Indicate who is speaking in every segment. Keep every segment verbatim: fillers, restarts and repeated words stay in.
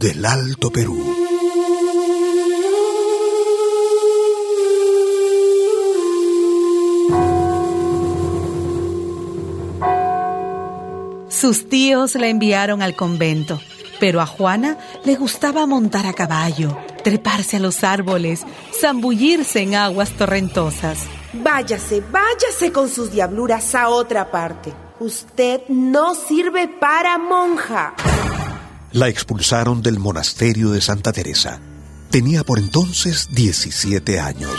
Speaker 1: del Alto Perú.
Speaker 2: Sus tíos la enviaron al convento, pero a Juana le gustaba montar a caballo, treparse a los árboles, zambullirse en aguas torrentosas.
Speaker 3: Váyase, váyase con sus diabluras a otra parte. Usted no sirve para monja.
Speaker 1: La expulsaron del monasterio de Santa Teresa. Tenía por entonces diecisiete años.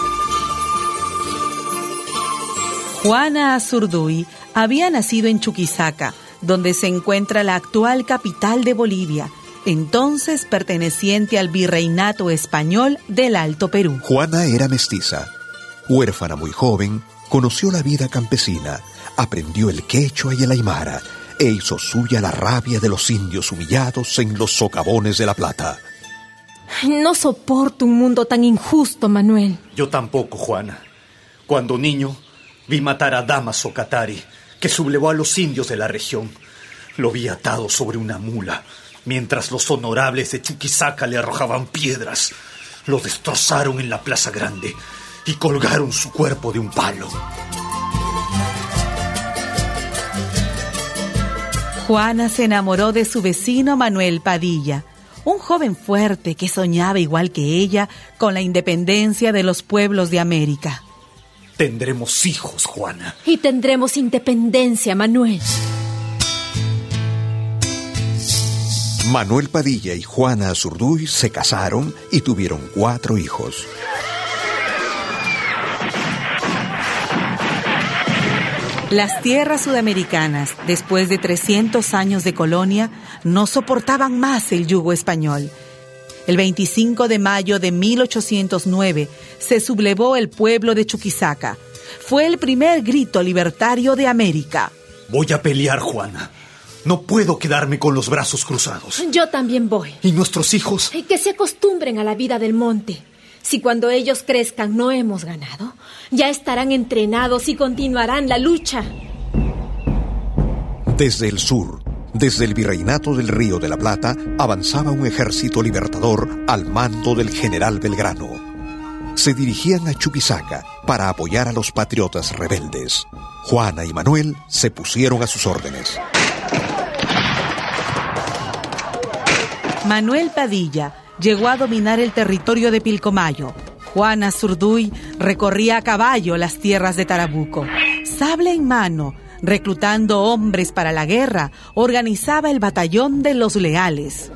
Speaker 2: Juana Azurduy había nacido en Chuquisaca, donde se encuentra la actual capital de Bolivia, entonces perteneciente al virreinato español del Alto Perú.
Speaker 1: Juana era mestiza. Huérfana muy joven, conoció la vida campesina, aprendió el quechua y el aymara, e hizo suya la rabia de los indios humillados en los socavones de La Plata.
Speaker 4: No soporto un mundo tan injusto, Manuel.
Speaker 5: Yo tampoco, Juana. Cuando niño, vi matar a Damaso Katari, que sublevó a los indios de la región. Lo vi atado sobre una mula, mientras los honorables de Chuquisaca le arrojaban piedras. Lo destrozaron en la Plaza Grande y colgaron su cuerpo de un palo.
Speaker 2: Juana se enamoró de su vecino Manuel Padilla, un joven fuerte que soñaba igual que ella con la independencia de los pueblos de América.
Speaker 5: Tendremos hijos, Juana.
Speaker 4: Y tendremos independencia, Manuel.
Speaker 1: Manuel Padilla y Juana Azurduy se casaron y tuvieron cuatro hijos.
Speaker 2: Las tierras sudamericanas, después de trescientos años de colonia, no soportaban más el yugo español. El veinticinco de mayo de mil ochocientos nueve se sublevó el pueblo de Chuquisaca. Fue el primer grito libertario de América.
Speaker 5: Voy a pelear, Juana. No puedo quedarme con los brazos cruzados.
Speaker 4: Yo también voy.
Speaker 5: ¿Y nuestros hijos?
Speaker 4: Que se acostumbren a la vida del monte. Si cuando ellos crezcan no hemos ganado, ya estarán entrenados y continuarán la lucha.
Speaker 1: Desde el sur, desde el virreinato del Río de la Plata, avanzaba un ejército libertador al mando del general Belgrano. Se dirigían a Chuquisaca para apoyar a los patriotas rebeldes. Juana y Manuel se pusieron a sus órdenes.
Speaker 2: Manuel Padilla llegó a dominar el territorio de Pilcomayo. Juana Azurduy recorría a caballo las tierras de Tarabuco. Sable en mano, reclutando hombres para la guerra, organizaba el batallón de los leales.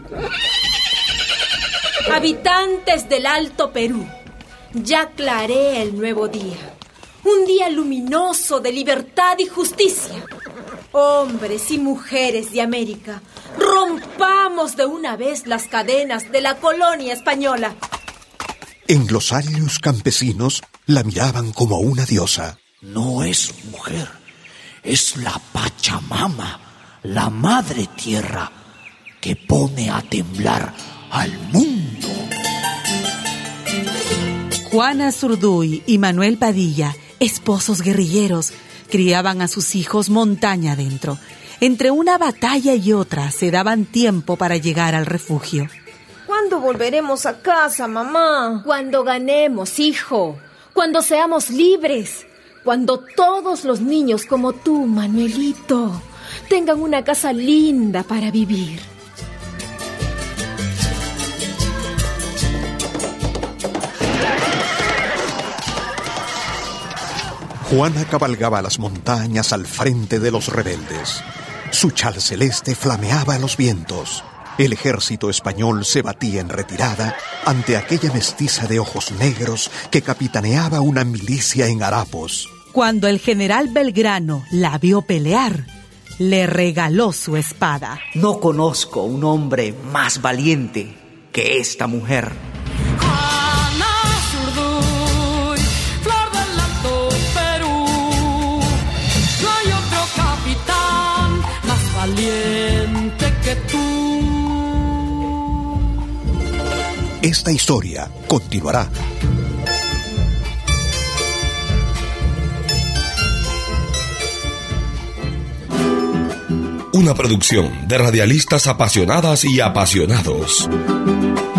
Speaker 4: Habitantes del Alto Perú, ya aclaré el nuevo día. Un día luminoso de libertad y justicia. Hombres y mujeres de América, rompamos de una vez las cadenas de la colonia española.
Speaker 1: En glosarios campesinos la miraban como una diosa.
Speaker 6: No es mujer, es la Pachamama, la madre tierra, que pone a temblar al mundo.
Speaker 2: Juana Azurduy y Manuel Padilla, esposos guerrilleros, criaban a sus hijos montaña adentro. Entre una batalla y otra se daban tiempo para llegar al refugio.
Speaker 3: ¿Cuándo volveremos a casa, mamá?
Speaker 4: Cuando ganemos, hijo. Cuando seamos libres. Cuando todos los niños como tú, Manuelito, tengan una casa linda para vivir.
Speaker 1: Juana cabalgaba las montañas al frente de los rebeldes. Su chal celeste flameaba a los vientos. El ejército español se batía en retirada ante aquella mestiza de ojos negros que capitaneaba una milicia en harapos.
Speaker 2: Cuando el general Belgrano la vio pelear, le regaló su espada.
Speaker 7: No conozco un hombre más valiente que esta mujer.
Speaker 8: Valiente que tú.
Speaker 1: Esta historia continuará.
Speaker 9: Una producción de radialistas apasionadas y apasionados.